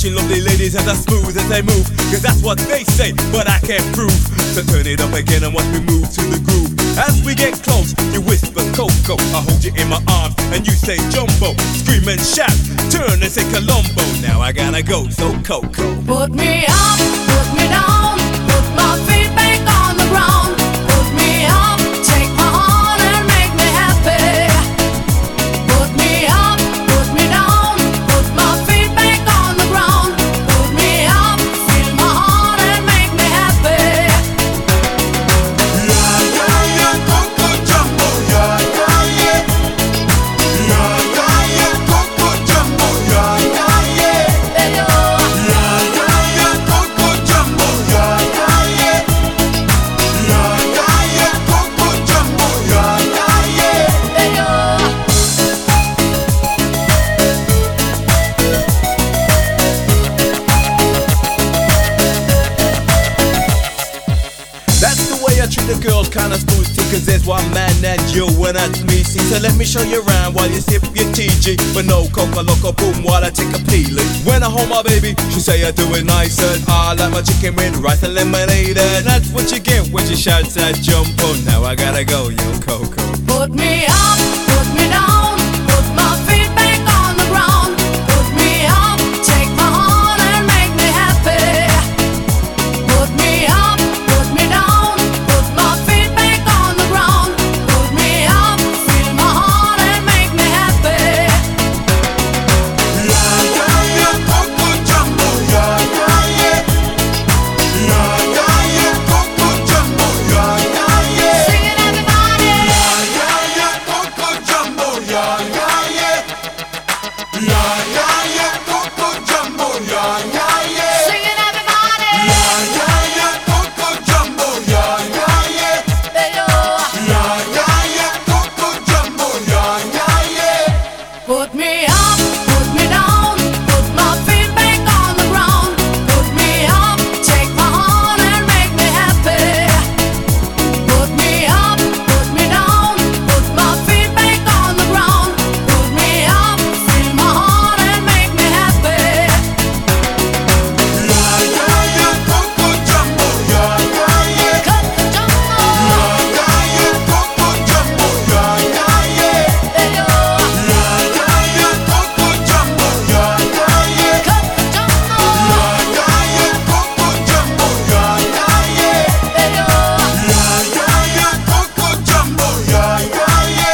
watching lovely ladies as smooth as they move, cause that's what they say, but I can't prove. So turn it up again and watch me move to the groove. As we get close, you whisper Coco, I hold you in my arms and you say Jumbo. Scream and shout, turn and say Colombo. Now I gotta go, so Coco. Put me up, put me down, put my feet back on the ground. Put me up, take my heart and make me happy. Put me up, put me down, put my feet back on the ground. Put me up, fill my heart and make me happy. Yeah, yeah, yeah, Coco Jumbo, yeah, yeah, yeah. Yeah, yeah, yeah, Coco Jumbo, yeah, yeah, yeah. Hey, yo. Yeah, yeah, yeah, Coco Jumbo, yeah, yeah, yeah. Yeah, yeah, yeah, Coco Jumbo, yeah, yeah, yeah. Hey, yo. That's the way I treat the girls, kinda smooth, cause there's one man and you, and that's me. See, so let me show you around while you sip your TG. But no Coca Loco Boom while I take a peeling. When I hold my baby, she say I do it nice, and I like my chicken with rice and lemonade. And that's what you get when she shouts that Jumbo. Now I gotta go, yo Coco. Put me up, put me down, put my feet back on the ground. Put me up, take my heart and make me happy. Put me up, put me down, put my feet back on the ground. Put me up, fill my heart and make me happy. Yeah, yeah, yeah, Coco Jumbo, yeah, yeah, yeah. Yeah, yeah, yeah, Coco Jumbo, yeah, yeah, yeah. Sing it, everybody. Yeah, yeah, yeah, Coco Jumbo, yeah, yeah, yeah. Yeah, yeah, yeah, Coco Jumbo, yeah, yeah, yeah. Sing it, everybody. Yeah, yeah, yeah, Coco Jumbo, yeah, yeah, yeah. Hey, yo. Yeah, yeah, yeah, Coco Jumbo, yeah, yeah, yeah. Put me up, put me down, put my feet back on the ground. Put me up, take my heart and make me happy. Put me up, put me down, put my feet back on the ground. Put me up, fill my heart and make me happy. Yeah, yeah, yeah, Coco Jumbo, yeah, yeah, yeah. Coco Jumbo. Yeah, yeah, yeah, Coco Jumbo, yeah, yeah, yeah. Hey, yo. Yeah, yeah, yeah, Coco Jumbo, yeah, yeah, yeah. Coco Jumbo. Yeah, yeah, yeah, Coco Jumbo, yeah, yeah, yeah. Hey, yo. Yeah, yeah, yeah, Coco Jumbo, yeah, yeah, yeah.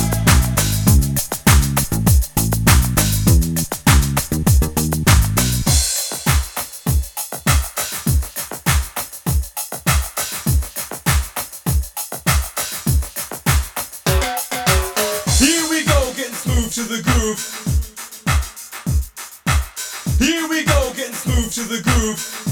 Here we go, getting smooth to the groove. Here we go, getting smooth to the groove.